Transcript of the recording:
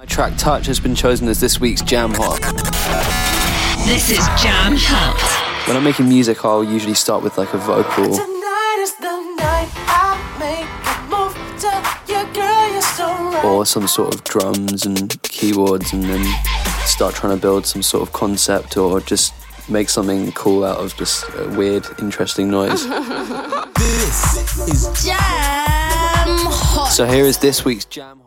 My track Touch has been chosen as this week's Jam Hot. This is Jam Hot. When I'm making music, I'll usually start with like a vocal. Tonight is the night I make a move to your girl, you're so right. Or some sort of drums and keyboards, and then start trying to build some sort of concept or just make something cool out of just a weird, interesting noise. This is Jam Hot. So here is this week's Jam Hot.